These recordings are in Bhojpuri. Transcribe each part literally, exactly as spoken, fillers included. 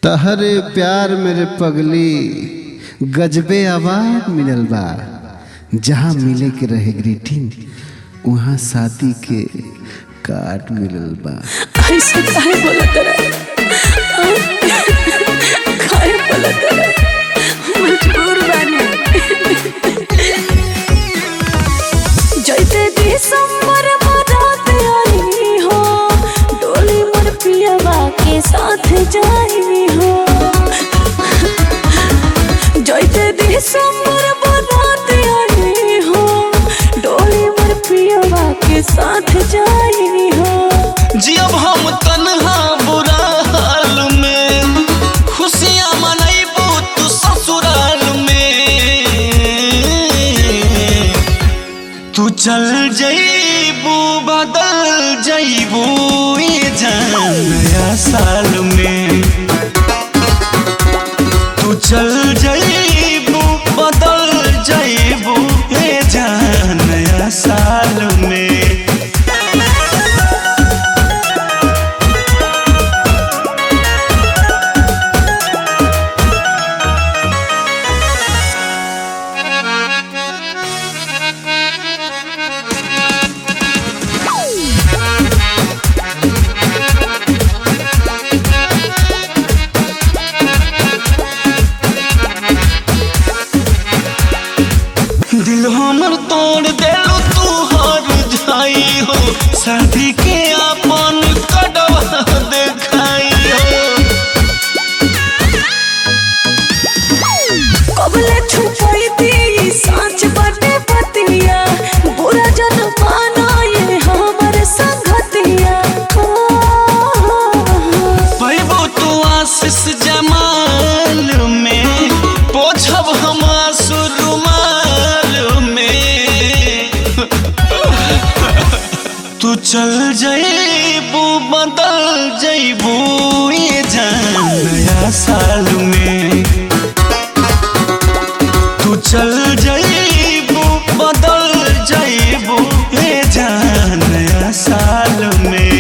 तहरे प्यार मेरे पगली गजबे आवाज मिलल बा। जहाँ मिले के रहे ग्रीटिंग वहाँ शादी के कार्ड मिलल बा। ऐसा काहे बोलत रहे काहे बोलत रहे मजबूर बानी। जैसे दिसंबर बारात आई हो डोली मोर पियवा के साथ जाई हो। जैसे दिसंबर बारात आई हो डोली मोर पियवा के साथ जाई हो। जियब हम तन्हा बुरा हाल में खुशियाँ मनैबू तू ससुराल में। तू चल जईबू बदल जईबू ये जान नया साल में। तू चल जईबू बदल जईबू ये जान नया साल में। दिल हमर तोड़ देलू तू हर जाई हो शादी के अपन कड़वा देखाई हो। कबले छुपाई दी सांच बाटे पतिया बुरा जन माना ये हमर संगतिया। पैबो तू आशीष जमाल में पोछब हम आंसू रुमाल में। तू चल जईबू बदल जईबू ये जान नया साल में। तू चल जईबू बदल जईबू ये जान नया साल में।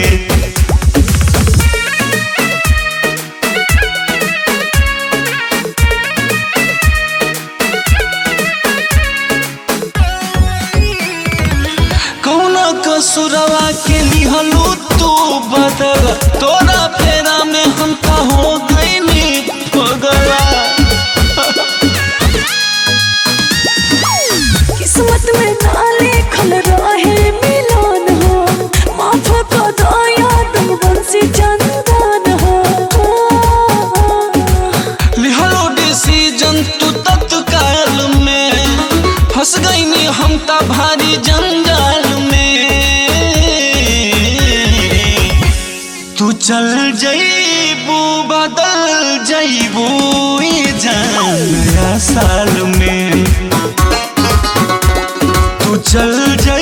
कौना कसुरवा के लिहलू तू बदल तोरा फेरा में हम का हो गईनी पगला। किस्मत में ना लिखल रहे मिलन हो माफ कर दया तुम बंसी चंदन हो। लिहलो डिसीजन तू तत्काल में फंस गईनी हम ता भारी जंजाल में। तू चल जईबू बदल जईबू ये जान नया साल में। तू चल जईबू